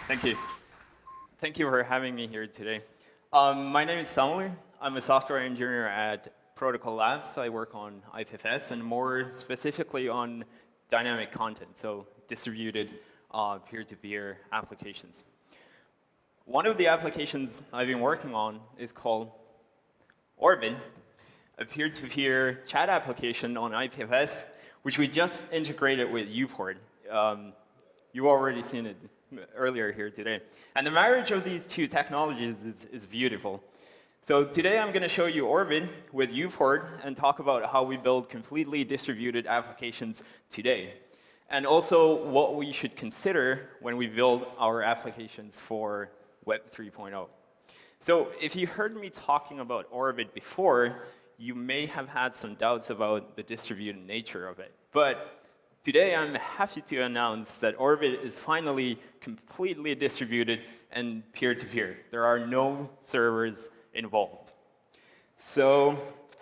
Thank you. Thank you for having me here today. My name is Samuel. I'm a software engineer at Protocol Labs. I work on IPFS and more specifically on dynamic content, so distributed peer-to-peer applications. One of the applications I've been working on is called Orbit, a peer-to-peer chat application on IPFS, which we just integrated with UPort. You've already seen it earlier here today. And the marriage of these two technologies is beautiful. So today I'm going to show you Orbit with UPort and talk about how we build completely distributed applications today. And also what we should consider when we build our applications for Web 3.0. So if you heard me talking about Orbit before, you may have had some doubts about the distributed nature of it. But today I'm happy to announce that Orbit is finally completely distributed and peer-to-peer. There are no servers involved. So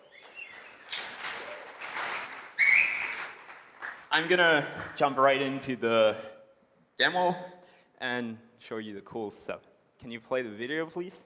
I'm going to jump right into the demo and show you the cool stuff. Can you play the video, please?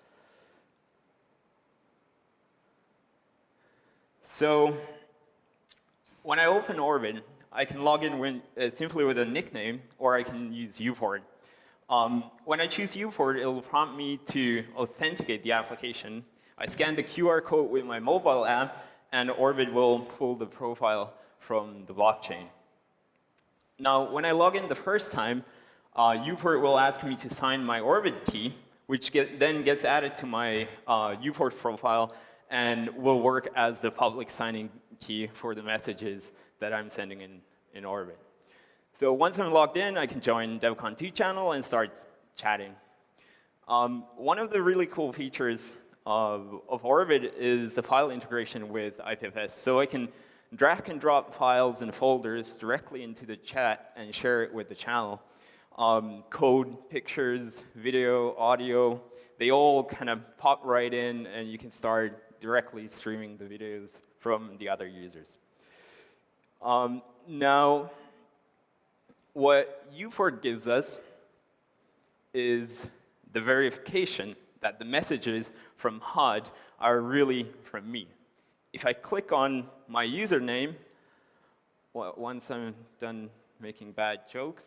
So when I open Orbit, I can log in simply with a nickname, or I can use UPort. When I choose UPort, it will prompt me to authenticate the application. I scan the QR code with my mobile app, and Orbit will pull the profile from the blockchain. Now, when I log in the first time, UPort will ask me to sign my Orbit key, which then gets added to my UPort profile and will work as the public signing key for the messages that I'm sending in Orbit. So once I'm logged in, I can join DevCon 2 channel and start chatting. One of the really cool features of Orbit is the file integration with IPFS. So I can drag and drop files and folders directly into the chat and share it with the channel. Code, pictures, video, audio, they all kind of pop right in, and you can start directly streaming the videos from the other users. Now, what UPort gives us is the verification that the messages from HUD are really from me. If I click on my username, once I'm done making bad jokes,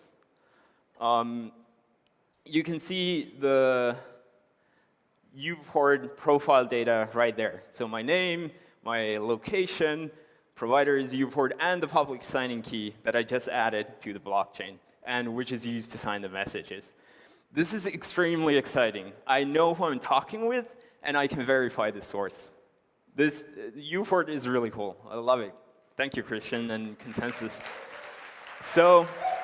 you can see the UPort profile data right there. So my name, my location, provider is UPort, and the public signing key that I just added to the blockchain, and which is used to sign the messages. This is extremely exciting. I know who I'm talking with, and I can verify the source. This UPort is really cool. I love it. Thank you, Christian and Consensus. So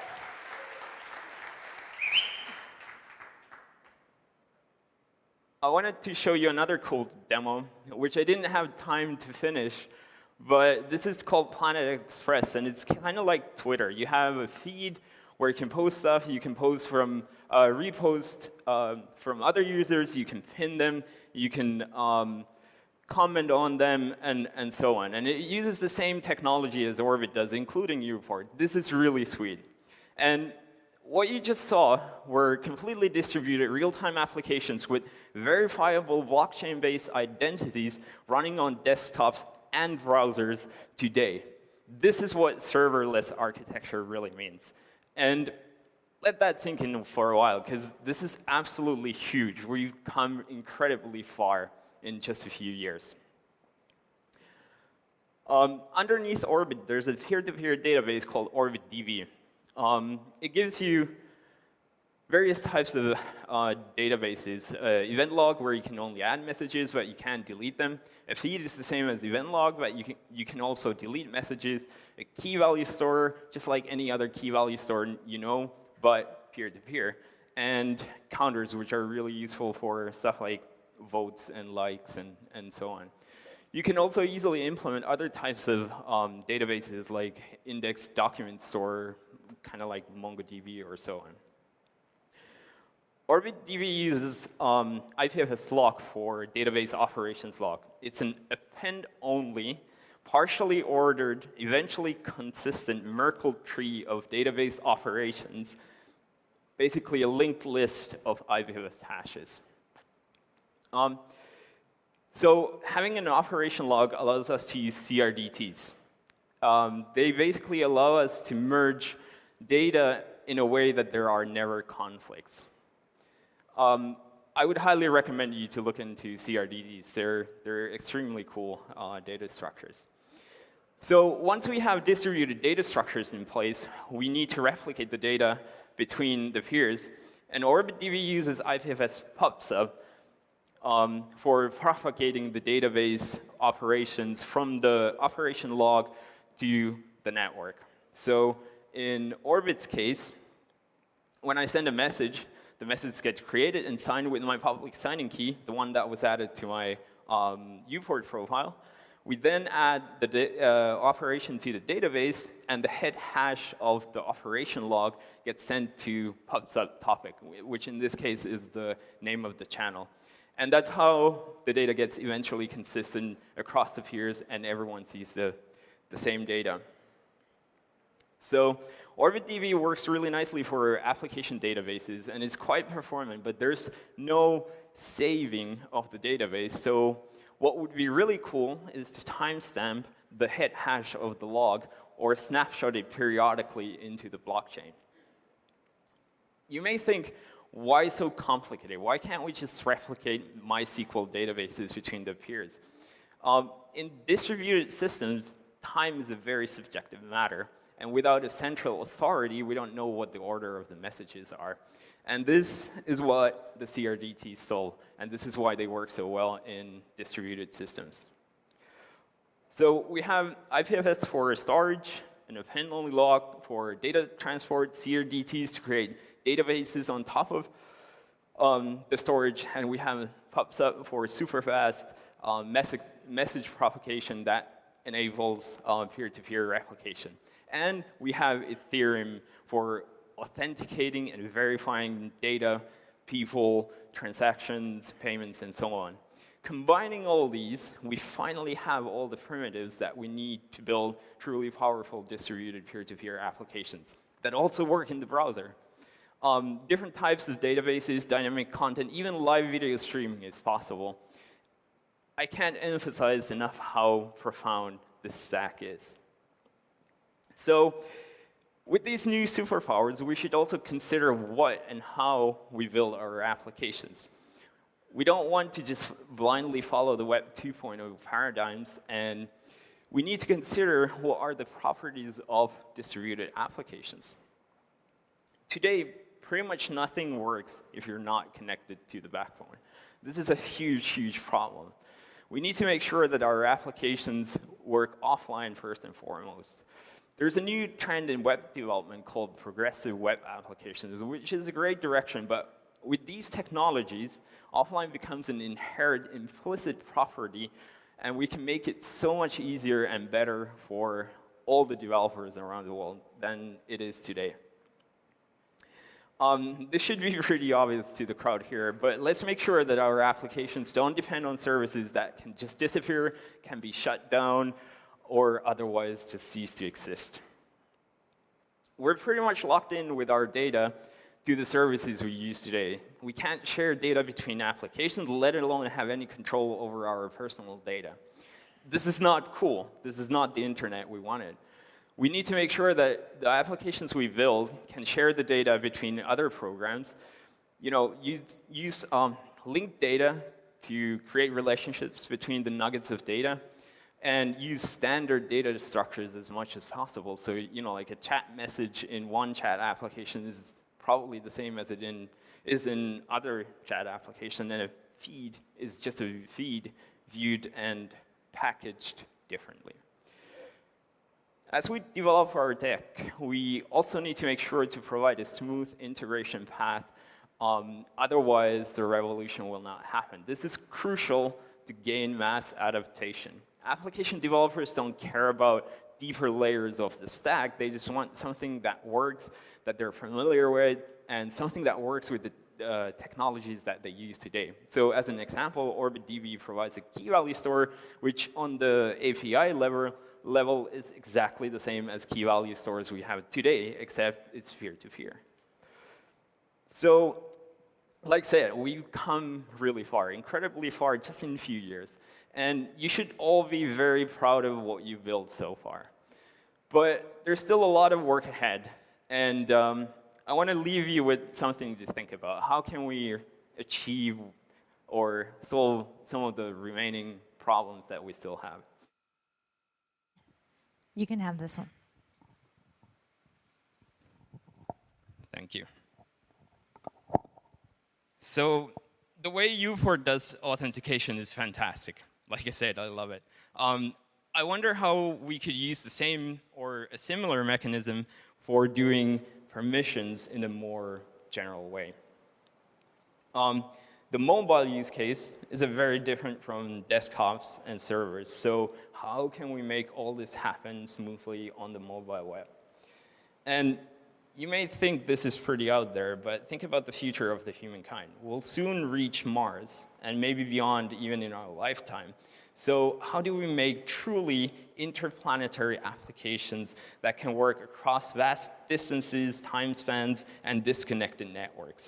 I wanted to show you another cool demo, which I didn't have time to finish, but this is called Planet Express, and it's kind of like Twitter. You have a feed where you can post stuff. You can post from repost from other users. You can pin them. You can comment on them, and so on. And it uses the same technology as Orbit does, including UPort. This is really sweet. And what you just saw were completely distributed real-time applications with verifiable blockchain-based identities running on desktops and browsers today. This is what serverless architecture really means. And let that sink in for a while, because this is absolutely huge. We've come incredibly far in just a few years. Underneath Orbit, there's a peer-to-peer database called OrbitDB. It gives you various types of databases. Event log, where you can only add messages, but you can't delete them. A feed is the same as event log, but you can also delete messages. A key value store, just like any other key value store you know, but peer-to-peer. And counters, which are really useful for stuff like votes and likes and so on. You can also easily implement other types of databases like index document store, kind of like MongoDB or so on. OrbitDB uses IPFS lock for database operations lock. It's an append-only, partially ordered, eventually consistent Merkle tree of database operations basically a linked list of IPFS hashes. So having an operation log allows us to use CRDTs. They basically allow us to merge data in a way that there are never conflicts. I would highly recommend you to look into CRDTs. They're extremely cool data structures. So once we have distributed data structures in place, we need to replicate the data between the peers. And OrbitDB uses IPFS PubSub for propagating the database operations from the operation log to the network. So in Orbit's case, when I send a message, the message gets created and signed with my public signing key, the one that was added to my UPort profile. We then add the operation to the database, and the head hash of the operation log gets sent to PubSub topic, which in this case is the name of the channel. And that's how the data gets eventually consistent across the peers, and everyone sees the same data. So OrbitDB works really nicely for application databases, and is quite performant, but there's no saving of the database. So what would be really cool is to timestamp the head hash of the log or snapshot it periodically into the blockchain. You may think, why so complicated? Why can't we just replicate MySQL databases between the peers? In distributed systems, time is a very subjective matter. And without a central authority, we don't know what the order of the messages are. And this is what the CRDTs solve. And this is why they work so well in distributed systems. So we have IPFS for storage, an append-only log for data transport, CRDTs to create databases on top of the storage, and we have PubSub for super fast message propagation that enables peer-to-peer replication. And we have Ethereum for authenticating and verifying data, people, transactions, payments, and so on. Combining all these, we finally have all the primitives that we need to build truly powerful distributed peer-to-peer applications that also work in the browser. Different types of databases, dynamic content, even live video streaming is possible. I can't emphasize enough how profound this stack is. So with these new superpowers, we should also consider what and how we build our applications. We don't want to just blindly follow the Web 2.0 paradigms, and we need to consider what are the properties of distributed applications. Today, pretty much nothing works if you're not connected to the backbone. This is a huge, huge problem. We need to make sure that our applications work offline first and foremost. There's a new trend in web development called progressive web applications, which is a great direction, but with these technologies, offline becomes an inherent implicit property, and we can make it so much easier and better for all the developers around the world than it is today. This should be pretty obvious to the crowd here, but let's make sure that our applications don't depend on services that can just disappear, can be shut down, or otherwise just cease to exist. We're pretty much locked in with our data to the services we use today. We can't share data between applications, let alone have any control over our personal data. This is not cool. This is not the internet we wanted. We need to make sure that the applications we build can share the data between other programs. You know, use linked data to create relationships between the nuggets of data, and use standard data structures as much as possible. So, you know, like a chat message in one chat application is probably the same as it is in other chat applications, and a feed is just a feed viewed and packaged differently. As we develop our tech, we also need to make sure to provide a smooth integration path. Otherwise, the revolution will not happen. This is crucial to gain mass adaptation. Application developers don't care about deeper layers of the stack. They just want something that works, that they're familiar with, and something that works with the technologies that they use today. So as an example, OrbitDB provides a key value store, which on the API level is exactly the same as key value stores we have today, except it's peer-to-peer. So, like I said, we've come really far, incredibly far, just in a few years. And you should all be very proud of what you've built so far. But there's still a lot of work ahead. And I want to leave you with something to think about. How can we achieve or solve some of the remaining problems that we still have? You can have this one. Thank you. So the way Uport does authentication is fantastic. Like I said, I love it. I wonder how we could use the same or a similar mechanism for doing permissions in a more general way. The mobile use case is a very different from desktops and servers. So how can we make all this happen smoothly on the mobile web? And you may think this is pretty out there, but think about the future of the humankind. We'll soon reach Mars, and maybe beyond even in our lifetime. So how do we make truly interplanetary applications that can work across vast distances, time spans, and disconnected networks?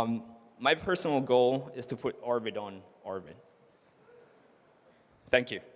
My personal goal is to put orbit on orbit. Thank you.